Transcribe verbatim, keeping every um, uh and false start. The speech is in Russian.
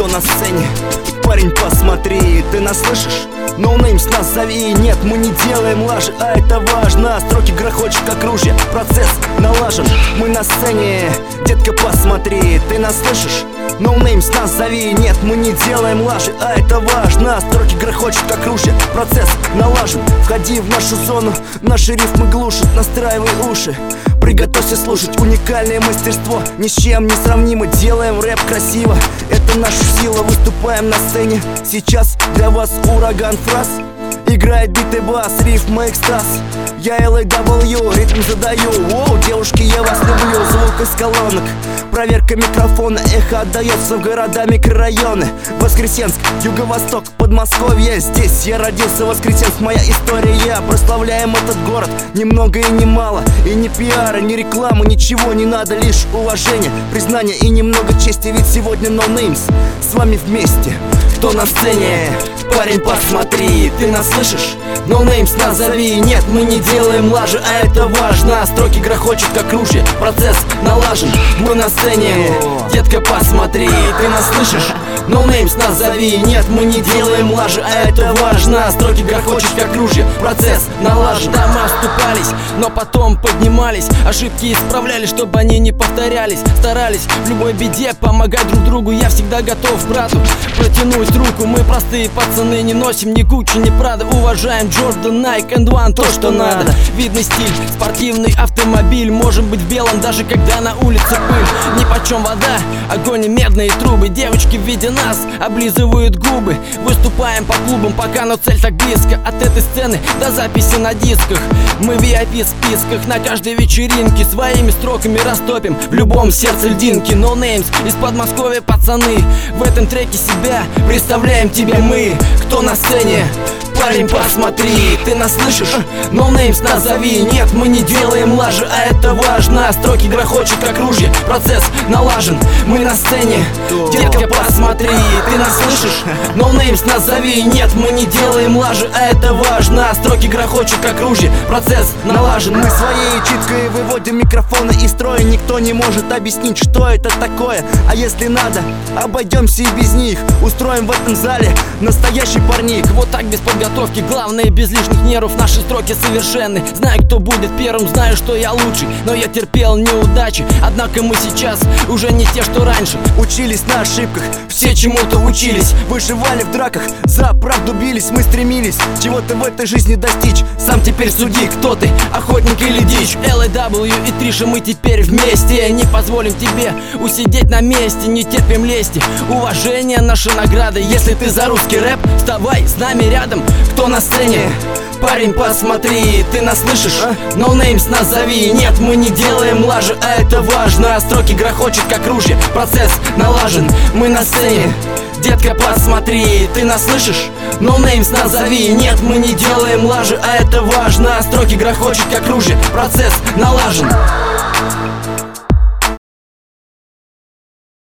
кто на сцене? Парень, посмотри, ты нас слышишь? Ноунеймс нас зови, нет, мы не делаем лажи, а это важно. Строки грохочут как ружья, процесс налажен, мы на сцене. Детка, посмотри, ты нас слышишь? Ноунеймс нас зови, нет, мы не делаем лажи, а это важно. Строки грохочут как ружья, процесс налажен. Входи в нашу зону, наши рифмы глушат, настраивай уши. Приготовься слушать уникальное мастерство, ни с чем не сравнимо, делаем рэп красиво. Это наша сила, выступаем на сцене. Сейчас для вас ураган фраз. Играет бит и бас, рифма экстаз. Я эл эй дабл ю, ритм задаю. Воу, девушки, я вас люблю, звук из колонок. Проверка микрофона, эхо отдается в города, микрорайоны. Воскресенск, Юго-Восток, Подмосковье. Здесь я родился, Воскресенск, моя история. Прославляем этот город, ни много и ни мало. И ни пиара, ни рекламы, ничего не надо. Лишь уважение, признание и немного чести. Ведь сегодня Ноунеймс с вами вместе. Кто на сцене? Парень, посмотри, ты нас слышишь? Ноунеймс нас зови, нет, мы не делаем лажи, а это важно. Строки грохочут как ружья, процесс налажен, мы на сцене. Детка, посмотри, ты нас слышишь? Ноунеймс нас зови, нет, мы не делаем лажи, а это важно. Строки грохочут как ружья, процесс налажен. Дома вступались, но потом поднимались, ошибки исправляли, чтобы они не повторялись. Старались в любой беде помогать друг другу. Я всегда готов брату протянуть руку. Мы простые пацаны, не носим ни Гуччи, ни Прада. Уважаем Джордан, Найк энд Ван, то, что надо. Видный стиль, спортивный автомобиль. Можем быть в белом, даже когда на улице пыль. Нипочем вода, огонь и медные трубы. Девочки в виде нас облизывают губы. Выступаем по клубам, пока, но цель так близко. От этой сцены до записи на дисках. Мы в ви ай пи списках, на каждой вечеринке своими строками растопим в любом сердце льдинки. Ноунеймс из Подмосковья, пацаны. В этом треке себя представляем тебе мы. Кто на сцене? Парень, посмотри, ты нас слышишь? Ноунеймс нас зови, нет, мы не делаем лажи, а это важно. Строки грохочут как ружья, процесс налажен, мы на сцене. Детка, посмотри, ты нас слышишь? Ноунеймс нас зови, нет, мы не делаем лажи, а это важно. Строки грохочут как ружья, процесс налажен. Мы своей читкой выводим микрофоны из строя. Никто не может объяснить, что это такое. А если надо, обойдемся и без них. Устроим в этом зале настоящий парник. Вот так без подготовки, главное без лишних нервов. Наши строки совершенны, знаю, кто будет первым, знаю, что я лучший. Но я терпел неудачи, однако мы сейчас уже не те, что раньше. Учились на ошибках, все чему-то учились. Выживали в драках, за правду бились. Мы стремились чего-то в этой жизни достичь. Сам теперь суди, кто ты, охотник или дичь. эл эй дабл ю и Триша, мы теперь вместе. Не позволим тебе усидеть на месте, не терпим лести. Уважение наша награда. Если ты за русский рэп, вставай с нами рядом. Кто на сцене? Парень, посмотри, ты нас слышишь? Ноунеймс нас зови, нет, мы не делаем лажи, а это важно. Строки грохочут как ружья, процесс налажен, мы на сцене. Детка, посмотри, ты нас слышишь? Ноунеймс нас зови, нет, мы не делаем лажи, а это важно. Строки грохочут как ружья, процесс налажен.